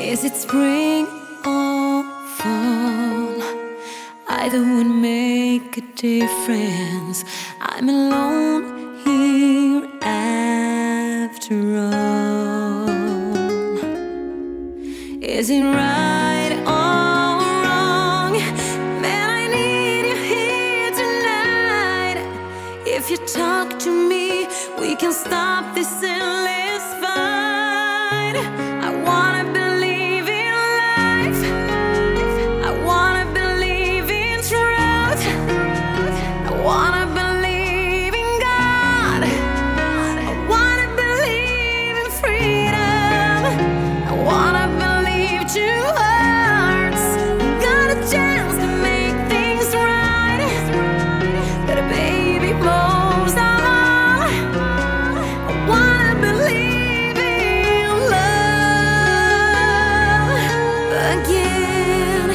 Is it spring or fall? Either would make a difference. I'm alone here after all. Is it right or wrong? Man, I need you here tonight. If you talk to me, we can stop this endless fight. I wanna believe in life. I wanna believe in truth. I wanna believe in God. I wanna believe in freedom. I wanna believe two hearts got a chance to make things right. But baby, most of all, I wanna believe in love again.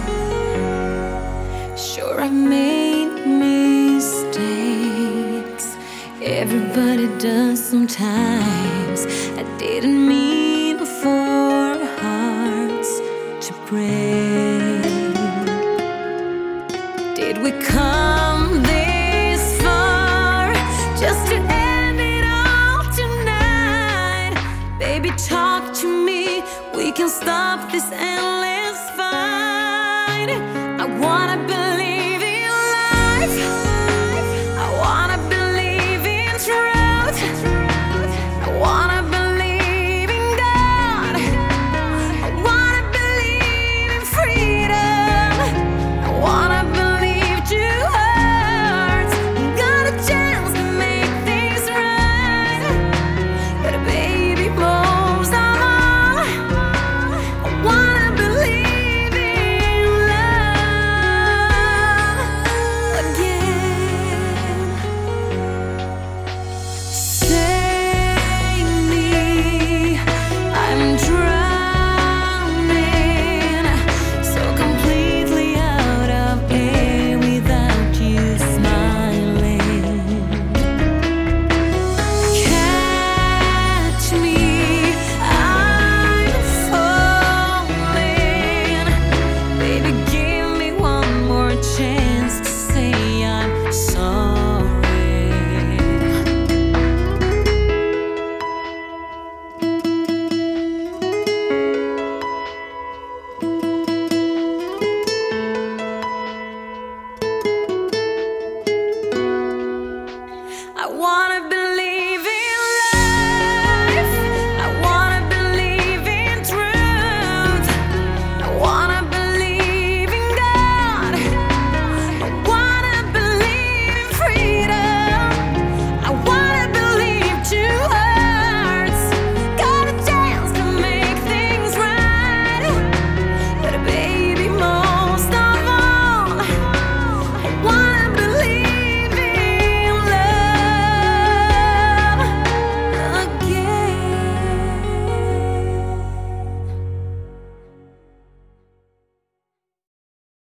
Sure, I made mistakes. Everybody does sometimes. I didn't mean for our hearts to break. Did we come this far just to end it all tonight? Baby, talk to me. We can stop this endless fight. I wanna believe